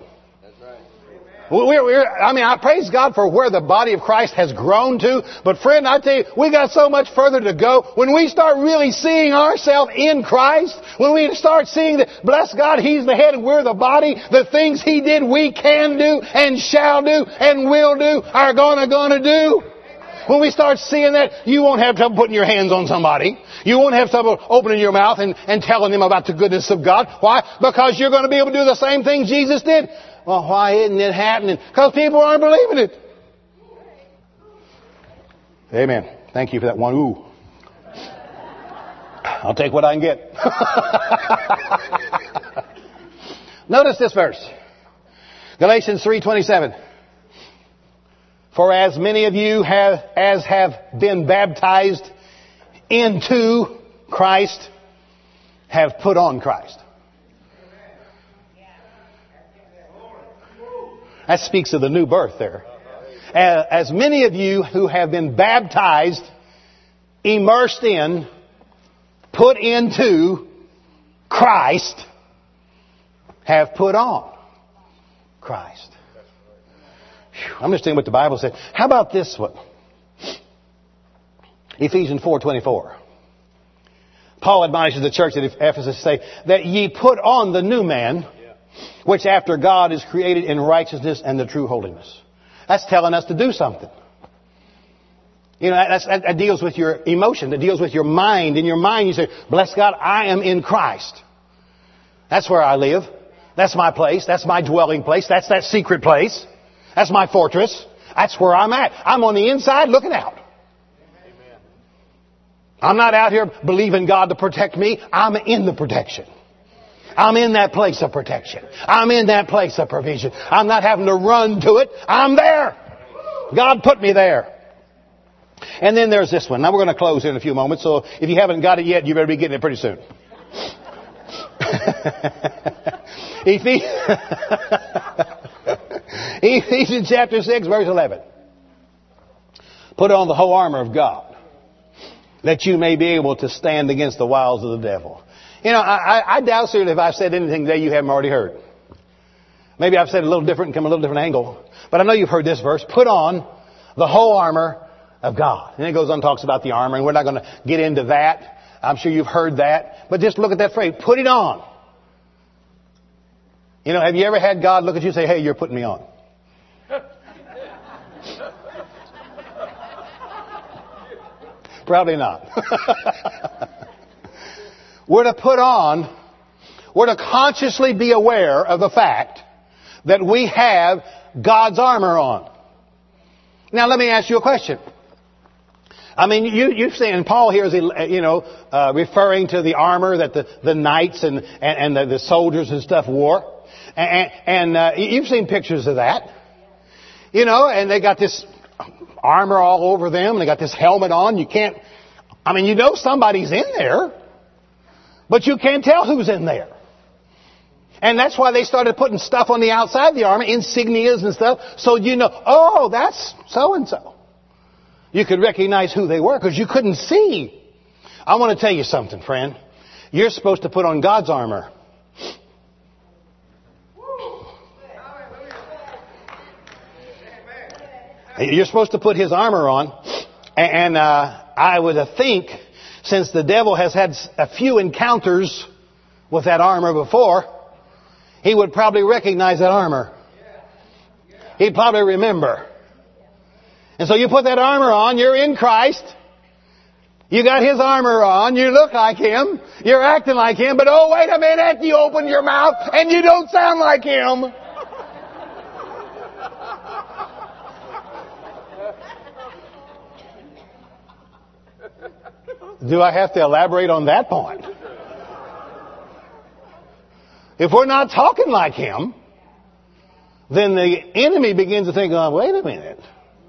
I praise God for where the body of Christ has grown to. But friend, I tell you, we got so much further to go. When we start really seeing ourselves in Christ, when we start seeing that, bless God, He's the head and we're the body, the things He did we can do and shall do and will do are gonna do. When we start seeing that, you won't have trouble putting your hands on somebody. You won't have trouble opening your mouth and telling them about the goodness of God. Why? Because you're going to be able to do the same thing Jesus did. Well, why isn't it happening? Because people aren't believing it. Amen. Thank you for that one. Ooh. I'll take what I can get. Notice this verse. Galatians 3:27. For as many of you as have been baptized into Christ have put on Christ. That speaks of the new birth there. As many of you who have been baptized, immersed in, put into Christ, have put on Christ. I'm understanding what the Bible said. How about this one? Ephesians 4:24. Paul admonishes the church at Ephesus to say that ye put on the new man, which after God is created in righteousness and the true holiness. That's telling us to do something. You know, that deals with your emotion. That deals with your mind. In your mind you say, bless God, I am in Christ. That's where I live. That's my place. That's my dwelling place. That's that secret place. That's my fortress. That's where I'm at. I'm on the inside looking out. Amen. I'm not out here believing God to protect me. I'm in the protection. I'm in that place of protection. I'm in that place of provision. I'm not having to run to it. I'm there. God put me there. And then there's this one. Now we're going to close in a few moments. So if you haven't got it yet, you better be getting it pretty soon. Ephesians chapter 6, verse 11. Put on the whole armor of God, that you may be able to stand against the wiles of the devil. You know, I doubt seriously if I've said anything today you haven't already heard. Maybe I've said it a little different and come a little different angle. But I know you've heard this verse. Put on the whole armor of God. And it goes on and talks about the armor, and we're not going to get into that. I'm sure you've heard that. But just look at that phrase. Put it on. You know, have you ever had God look at you and say, hey, you're putting me on? Probably not. We're to put on, we're to consciously be aware of the fact that we have God's armor on. Now let me ask you a question. I mean, you've seen, and Paul here is, referring to the armor that the knights and the soldiers and stuff wore. And you've seen pictures of that. You know, and they got this armor all over them, and they got this helmet on. You know somebody's in there. But you can't tell who's in there. And that's why they started putting stuff on the outside of the armor, insignias and stuff, so you know, oh, that's so-and-so. You could recognize who they were because you couldn't see. I want to tell you something, friend. You're supposed to put on God's armor. You're supposed to put His armor on. And I would think, since the devil has had a few encounters with that armor before, he would probably recognize that armor. He'd probably remember. And so you put that armor on, you're in Christ. You got His armor on, you look like Him, you're acting like Him, but oh, wait a minute, you open your mouth and you don't sound like Him. Do I have to elaborate on that point? If we're not talking like Him, then the enemy begins to think, oh, wait a minute.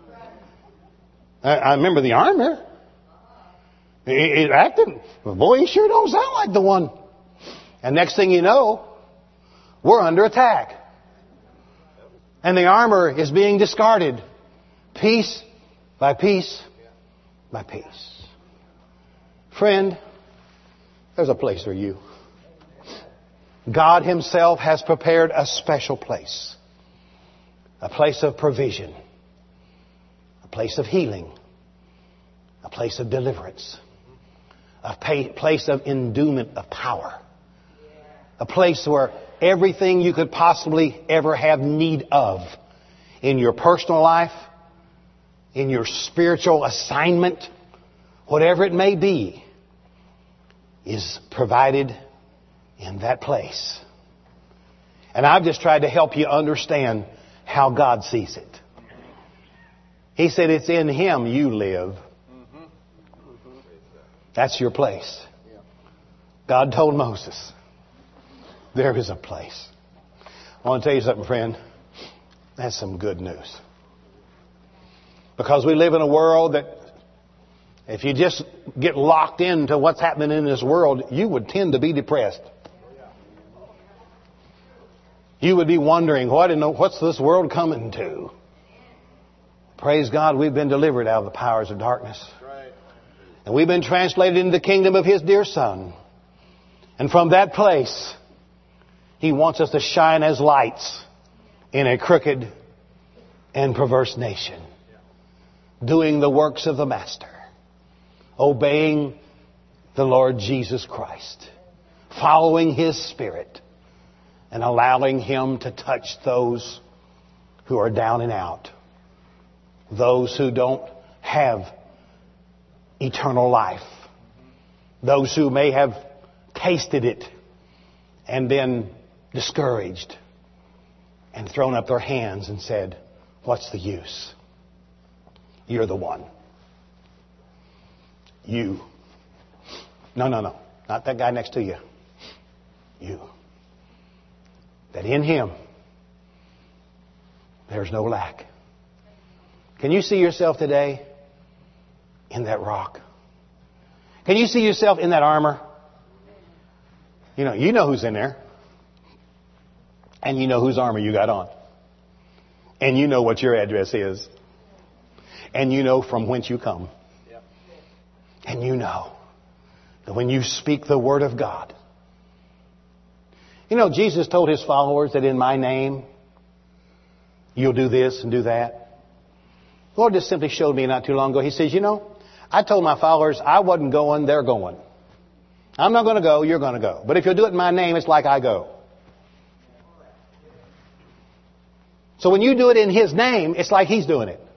I remember the armor. It acted. Boy, he sure don't sound like the one. And next thing you know, we're under attack. And the armor is being discarded. Piece by piece by piece. Friend, there's a place for you. God Himself has prepared a special place. A place of provision. A place of healing. A place of deliverance. A place of endowment of power. A place where everything you could possibly ever have need of in your personal life, in your spiritual assignment, whatever it may be, is provided in that place. And I've just tried to help you understand how God sees it. He said it's in Him you live. That's your place. God told Moses, there is a place. I want to tell you something, friend. That's some good news. Because we live in a world that if you just get locked into what's happening in this world, you would tend to be depressed. You would be wondering, what's this world coming to? Praise God, we've been delivered out of the powers of darkness. And we've been translated into the kingdom of His dear Son. And from that place, He wants us to shine as lights in a crooked and perverse nation. Doing the works of the Master. Obeying the Lord Jesus Christ. Following His Spirit. And allowing Him to touch those who are down and out. Those who don't have eternal life. Those who may have tasted it and been discouraged and thrown up their hands and said, what's the use? You're the one. You. No. Not that guy next to you. You. That in Him there's no lack. Can you see yourself today in that rock? Can you see yourself in that armor? You know who's in there. And you know whose armor you got on. And you know what your address is. And you know from whence you come. And you know that when you speak the Word of God. Jesus told His followers that in my name, you'll do this and do that. The Lord just simply showed me not too long ago. He says, I told my followers I wasn't going, they're going. I'm not going to go, you're going to go. But if you'll do it in my name, it's like I go. So when you do it in His name, it's like He's doing it.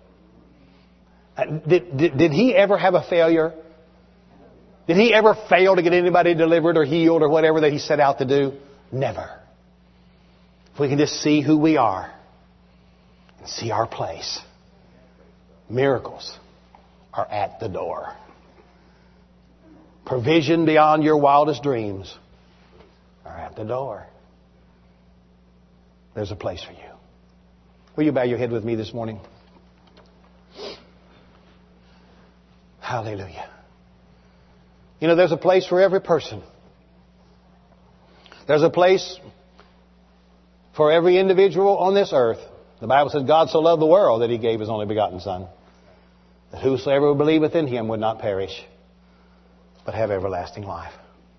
Did He ever have a failure? Did He ever fail to get anybody delivered or healed or whatever that He set out to do? Never. If we can just see who we are and see our place, miracles are at the door. Provision beyond your wildest dreams are at the door. There's a place for you. Will you bow your head with me this morning? Hallelujah. There's a place for every person. There's a place for every individual on this earth. The Bible says God so loved the world that He gave His only begotten Son. that whosoever believeth in Him would not perish, but have everlasting life.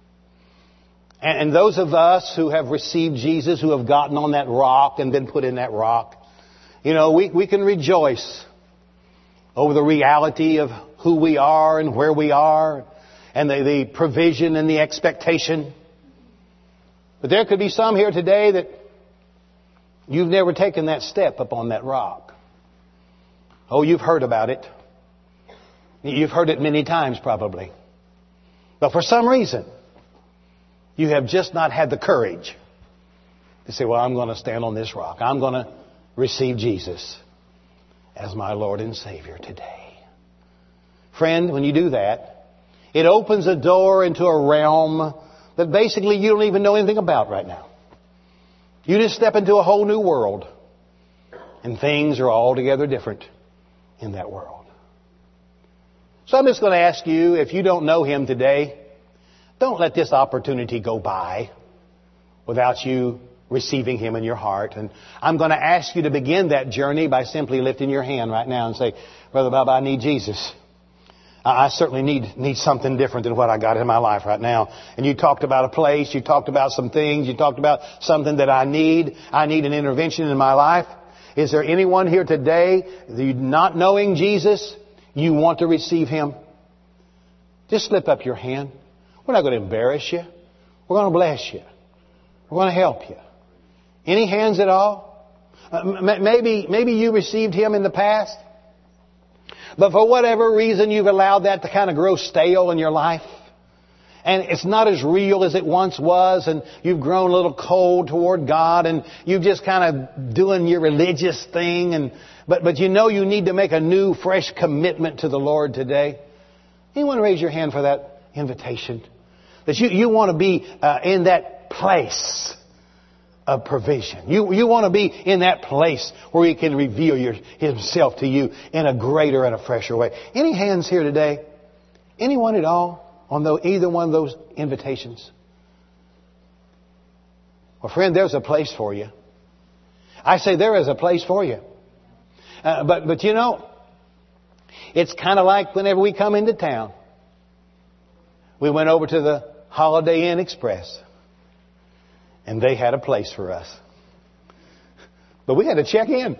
And those of us who have received Jesus, who have gotten on that rock and been put in that rock, we can rejoice over the reality of who we are and where we are, and the provision and the expectation. But there could be some here today that you've never taken that step up on that rock. Oh, you've heard about it. You've heard it many times probably. But for some reason, you have just not had the courage to say, well, I'm going to stand on this rock. I'm going to receive Jesus as my Lord and Savior today. Friend, when you do that, it opens a door into a realm that basically you don't even know anything about right now. You just step into a whole new world, and things are altogether different in that world. So I'm just going to ask you, if you don't know Him today, don't let this opportunity go by without you receiving Him in your heart. And I'm going to ask you to begin that journey by simply lifting your hand right now and say, Brother Bob, I need Jesus. I certainly need something different than what I got in my life right now. And you talked about a place, you talked about some things, you talked about something that I need. I need an intervention in my life. Is there anyone here today, not knowing Jesus, you want to receive Him? Just slip up your hand. We're not going to embarrass you. We're going to bless you. We're going to help you. Any hands at all? Maybe you received Him in the past, but for whatever reason you've allowed that to kind of grow stale in your life. And it's not as real as it once was, and you've grown a little cold toward God, and you're just kind of doing your religious thing. But you know you need to make a new, fresh commitment to the Lord today. Anyone raise your hand for that invitation? That you want to be in that place of provision. You want to be in that place where He can reveal Himself to you in a greater and a fresher way. Any hands here today? Anyone at all on either one of those invitations? Well, friend, there's a place for you. I say there is a place for you. But it's kind of like whenever we come into town. We went over to the Holiday Inn Express, and they had a place for us. But we had to check in.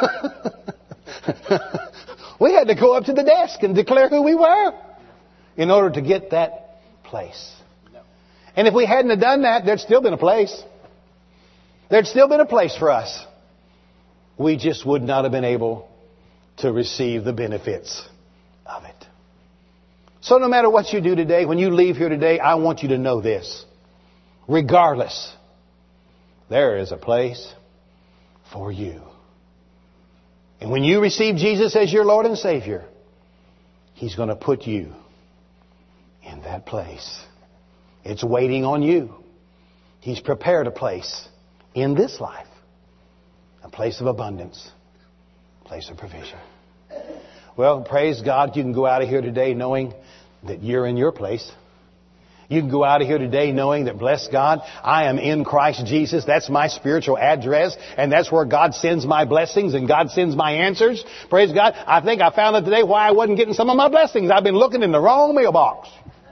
We had to go up to the desk and declare who we were in order to get that place. And if we hadn't have done that, there'd still been a place. There'd still been a place for us. We just would not have been able to receive the benefits of it. So no matter what you do today, when you leave here today, I want you to know this. Regardless, there is a place for you. And when you receive Jesus as your Lord and Savior, He's going to put you in that place. It's waiting on you. He's prepared a place in this life. A place of abundance. A place of provision. Well, praise God, you can go out of here today knowing that you're in your place. You can go out of here today knowing that, bless God, I am in Christ Jesus. That's my spiritual address, and that's where God sends my blessings and God sends my answers. Praise God. I think I found out today why I wasn't getting some of my blessings. I've been looking in the wrong mailbox.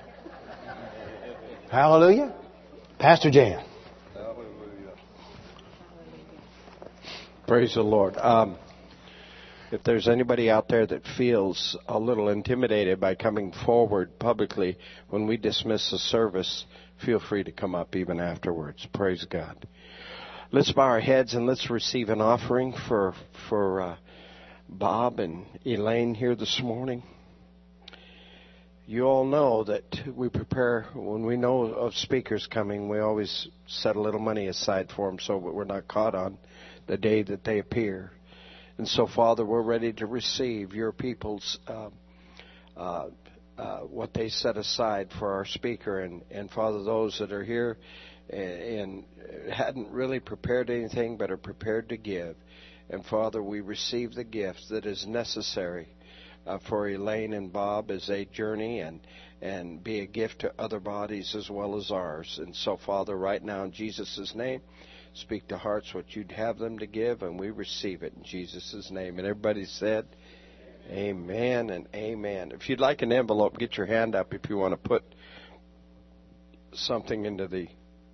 Hallelujah. Pastor Jan. Hallelujah. Praise the Lord. If there's anybody out there that feels a little intimidated by coming forward publicly when we dismiss the service, feel free to come up even afterwards. Praise God. Let's bow our heads and let's receive an offering for Bob and Elaine here this morning. You all know that we prepare, when we know of speakers coming, we always set a little money aside for them so that we're not caught on the day that they appear. And so, Father, we're ready to receive your people's what they set aside for our speaker. And Father, those that are here and hadn't really prepared anything but are prepared to give. And, Father, we receive the gift that is necessary for Elaine and Bob as they journey and be a gift to other bodies as well as ours. And so, Father, right now in Jesus' name, speak to hearts what you'd have them to give, and we receive it in Jesus' name. And everybody said, Amen and amen. If you'd like an envelope, get your hand up if you want to put something into the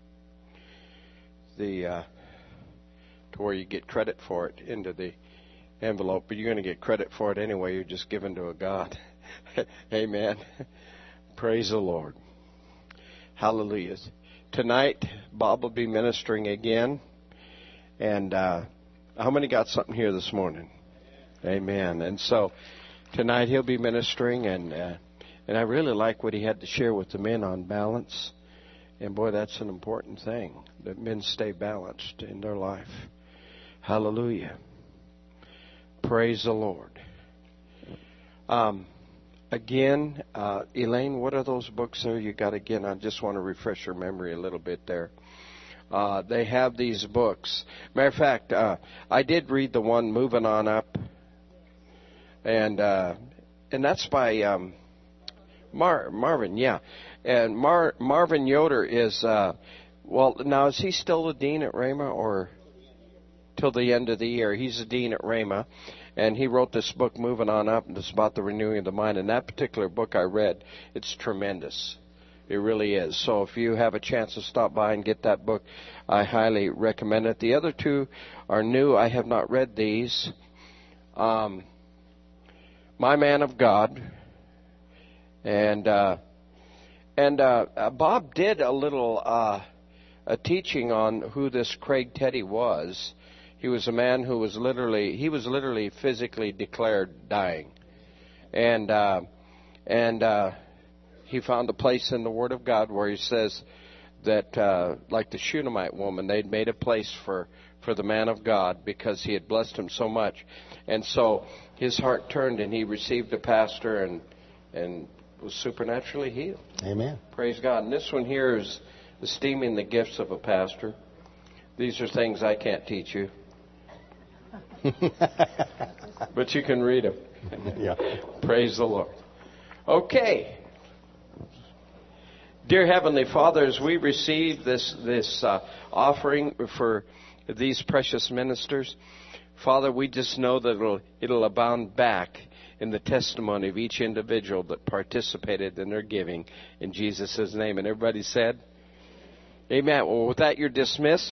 to where you get credit for it into the envelope. But you're going to get credit for it anyway. You're just giving to a God. Amen. Praise the Lord. Hallelujah. Tonight, Bob will be ministering again. And how many got something here this morning? Amen. And so tonight he'll be ministering, and I really like what he had to share with the men on balance. And boy, that's an important thing, that men stay balanced in their life. Hallelujah. Praise the Lord. Again, Elaine, what are those books there you got again? I just want to refresh your memory a little bit there. They have these books. Matter of fact, I did read the one, Moving On Up. And that's by Marvin, yeah. And Marvin Yoder is, now is he still the dean at Rhema or till the end of the year? He's the dean at Rhema, and he wrote this book, Moving On Up, and it's about the renewing of the mind. And that particular book I read, it's tremendous. It really is. So if you have a chance to stop by and get that book, I highly recommend it. The other two are new. I have not read these. My Man of God, and Bob did a little a teaching on who this Craig Teddy was. He was a man who was literally physically declared dying, and he found a place in the Word of God where he says that like the Shunammite woman, they'd made a place for the man of God because he had blessed him so much. And so his heart turned and he received a pastor and was supernaturally healed. Amen. Praise God. And this one here is esteeming the gifts of a pastor. These are things I can't teach you. But you can read them. Yeah. Praise the Lord. Okay. Dear Heavenly Father, as we receive this offering for these precious ministers, Father, we just know that it'll abound back in the testimony of each individual that participated in their giving in Jesus' name. And everybody said, amen. Well, with that, you're dismissed.